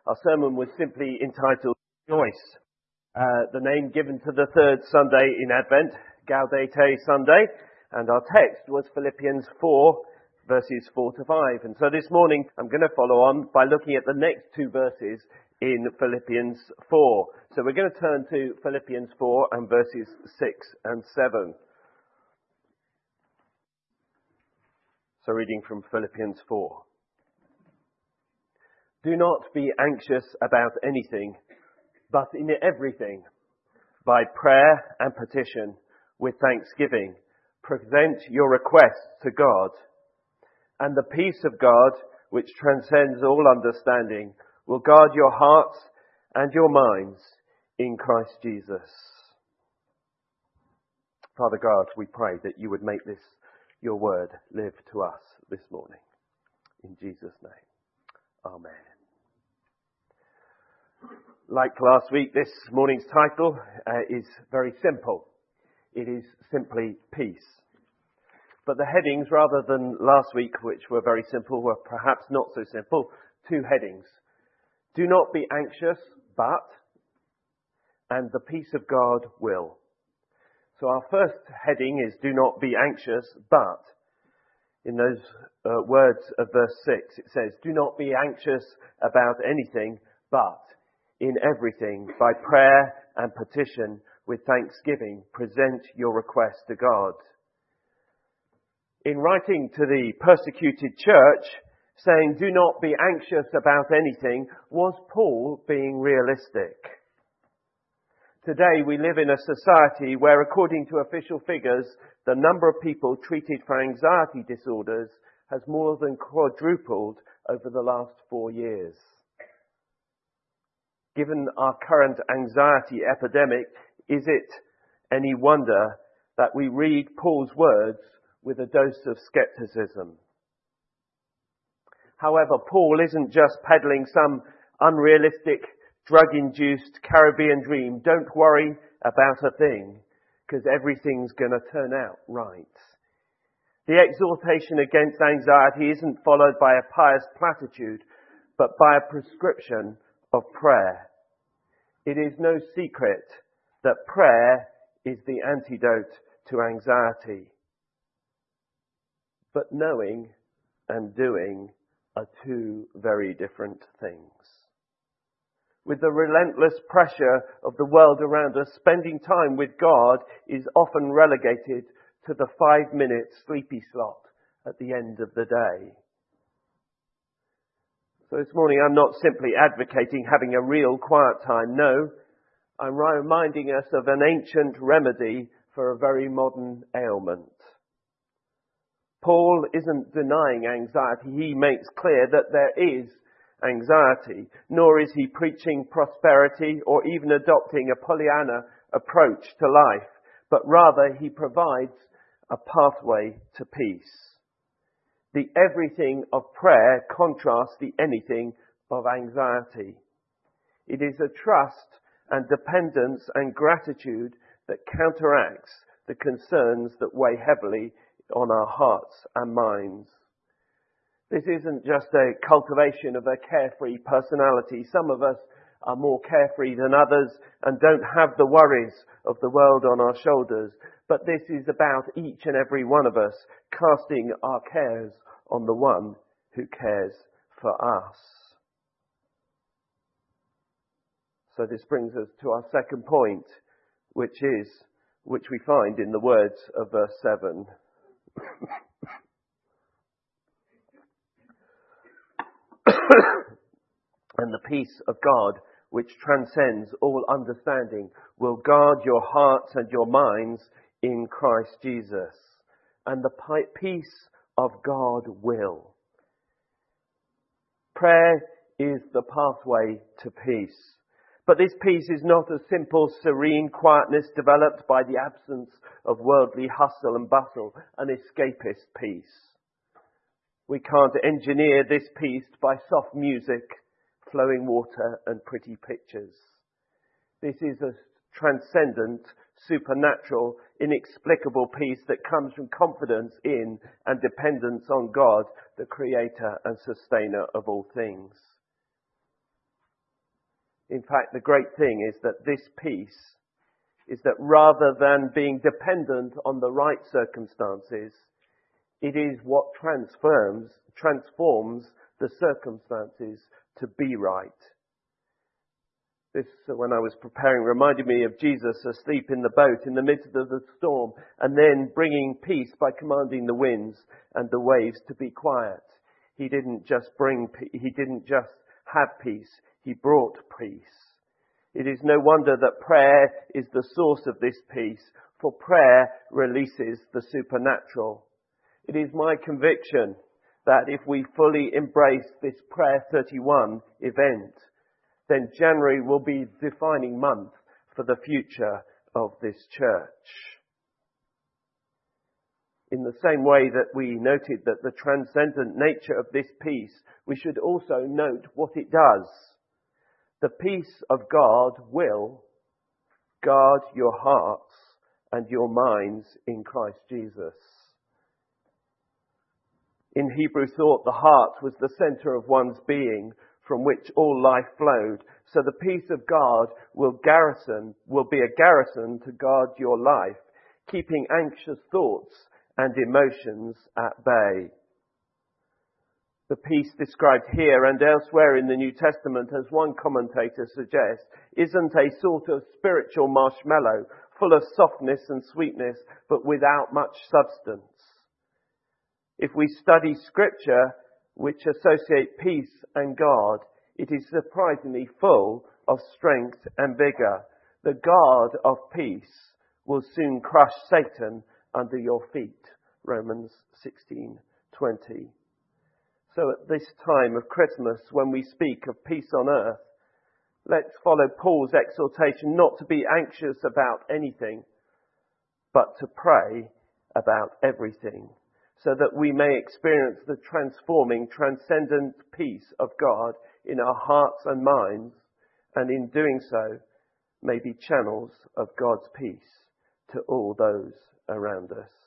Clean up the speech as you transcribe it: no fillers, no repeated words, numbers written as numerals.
Our sermon was simply entitled Rejoice, the name given to the third Sunday in Advent, Gaudete Sunday, and our text was Philippians 4, verses 4 to 5. And so this morning I'm going to follow on by looking at the next two verses in Philippians 4. So we're going to turn to Philippians 4 and verses 6 and 7. So reading from Philippians 4. Do not be anxious about anything, but in everything, by prayer and petition, with thanksgiving, present your requests to God. And the peace of God, which transcends all understanding, will guard your hearts and your minds in Christ Jesus. Father God, we pray that you would make this, your word, live to us this morning. In Jesus' name. Amen. Like last week, this morning's title is very simple. It is simply peace. But the headings, rather than last week, which were very simple, were perhaps not so simple. Two headings. Do not be anxious, but, and the peace of God will. So our first heading is do not be anxious, but. In those words of verse 6, it says, do not be anxious about anything, but in everything, by prayer and petition, with thanksgiving, present your request to God. In writing to the persecuted church, saying, do not be anxious about anything, was Paul being realistic? Today we live in a society where, according to official figures, the number of people treated for anxiety disorders has more than quadrupled over the last 4 years. Given our current anxiety epidemic, is it any wonder that we read Paul's words with a dose of skepticism? However, Paul isn't just peddling some unrealistic, drug-induced Caribbean dream. Don't worry about a thing, because everything's going to turn out right. The exhortation against anxiety isn't followed by a pious platitude, but by a prescription of prayer. It is no secret that prayer is the antidote to anxiety. But knowing and doing are two very different things. With the relentless pressure of the world around us, spending time with God is often relegated to the 5-minute sleepy slot at the end of the day. So this morning I'm not simply advocating having a real quiet time. No, I'm reminding us of an ancient remedy for a very modern ailment. Paul isn't denying anxiety. He makes clear that there is anxiety, nor is he preaching prosperity or even adopting a Pollyanna approach to life, but rather he provides a pathway to peace. The everything of prayer contrasts the anything of anxiety. It is a trust and dependence and gratitude that counteracts the concerns that weigh heavily on our hearts and minds. This isn't just a cultivation of a carefree personality. Some of us are more carefree than others and don't have the worries of the world on our shoulders. But this is about each and every one of us casting our cares on the one who cares for us. So this brings us to our second point, which we find in the words of verse 7. And the peace of God, which transcends all understanding, will guard your hearts and your minds in Christ Jesus. And the peace of God will. Prayer is the pathway to peace. But this peace is not a simple, serene quietness developed by the absence of worldly hustle and bustle, an escapist peace. We can't engineer this peace by soft music, flowing water and pretty pictures. This is a transcendent, supernatural, inexplicable peace that comes from confidence in and dependence on God, the creator and sustainer of all things. In fact, the great thing is that this peace is that rather than being dependent on the right circumstances, it is what transforms the circumstances to be right. This, when I was preparing, reminded me of Jesus asleep in the boat in the midst of the storm and then bringing peace by commanding the winds and the waves to be quiet. He didn't just have peace, he brought peace. It is no wonder that prayer is the source of this peace, for prayer releases the supernatural. It is my conviction that if we fully embrace this Prayer 31 event, then January will be the defining month for the future of this church. In the same way that we noted that the transcendent nature of this peace, we should also note what it does. The peace of God will guard your hearts and your minds in Christ Jesus. In Hebrew thought, the heart was the centre of one's being, from which all life flowed. So the peace of God will be a garrison to guard your life, keeping anxious thoughts and emotions at bay. The peace described here and elsewhere in the New Testament, as one commentator suggests, isn't a sort of spiritual marshmallow, full of softness and sweetness, but without much substance. If we study Scripture, which associate peace and God, it is surprisingly full of strength and vigour. The God of peace will soon crush Satan under your feet. Romans 16:20. So at this time of Christmas, when we speak of peace on earth, let's follow Paul's exhortation not to be anxious about anything, but to pray about everything, so that we may experience the transforming, transcendent peace of God in our hearts and minds, and in doing so, may be channels of God's peace to all those around us.